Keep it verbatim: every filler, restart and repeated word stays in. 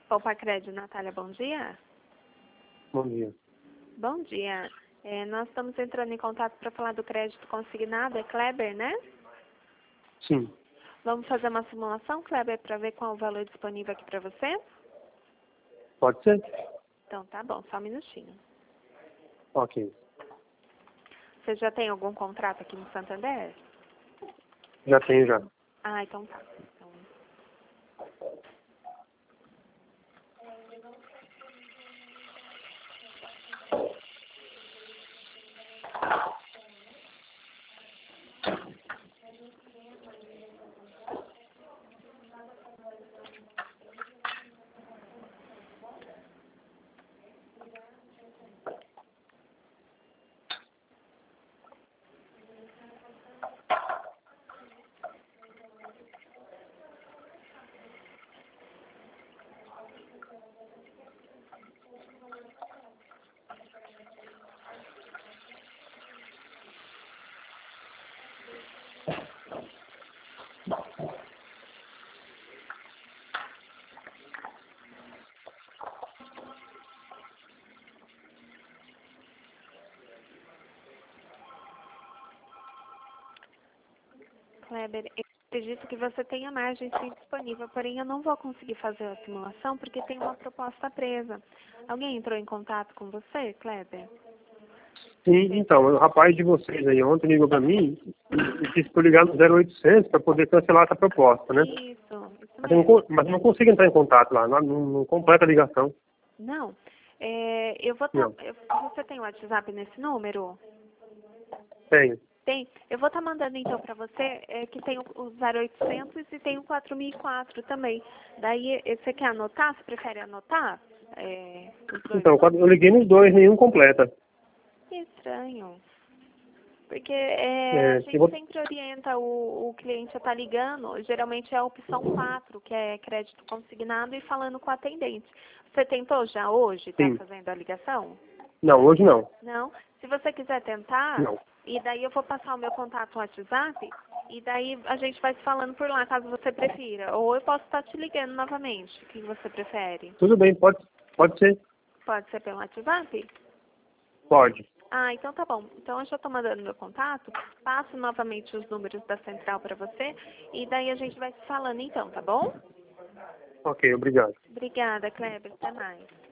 Poupa Crédito, Natália, bom dia. Bom dia. Bom dia. É, nós estamos entrando em contato para falar do crédito consignado, é Kleber, né? Sim. Vamos fazer uma simulação, Kleber, para ver qual é o valor disponível aqui para você? Pode ser? Então tá bom, só um minutinho. Ok. Você já tem algum contrato aqui no Santander? Já tenho já. Ah, então tá. Então, Kleber, eu acredito que você tenha margem sim disponível, porém eu não vou conseguir fazer a simulação porque tem uma proposta presa. Alguém entrou em contato com você, Kleber? Sim, então, o rapaz de vocês aí ontem ligou para mim e disse para eu ligar no zero oitocentos para poder cancelar essa proposta, né? Isso, isso Mas eu não, mesmo. con- mas eu não consigo entrar em contato lá, não, não, não completa a ligação. Não, é, eu vou estar... Não, você tem o WhatsApp nesse número? tenho. Tem. Eu vou estar mandando então para você é, que tem o o zero oitocentos e tem o quatro mil e quatro também. Daí, eh, você quer anotar? Você prefere anotar? É, os dois Então, quando eu liguei nos dois, nenhum completa. Que estranho. Porque é, a É, eu gente vou, sempre orienta o, o cliente a estar ligando, geralmente é a opção quatro, que é crédito consignado, e falando com o atendente. Você tentou já hoje, tá sim. fazendo a ligação? Não, hoje não. Não? Se você quiser tentar, Não. e daí eu vou passar o meu contato no WhatsApp, e daí a gente vai se falando por lá, caso você prefira. Ou eu posso estar te ligando novamente, o que você prefere? Tudo bem, pode, pode ser? Pode ser pelo WhatsApp? Pode. Ah, então tá bom. Então eu já estou mandando meu contato, passo novamente os números da central para você e daí a gente vai se falando então, tá bom? Ok, obrigado. Obrigada, Kleber. Até mais.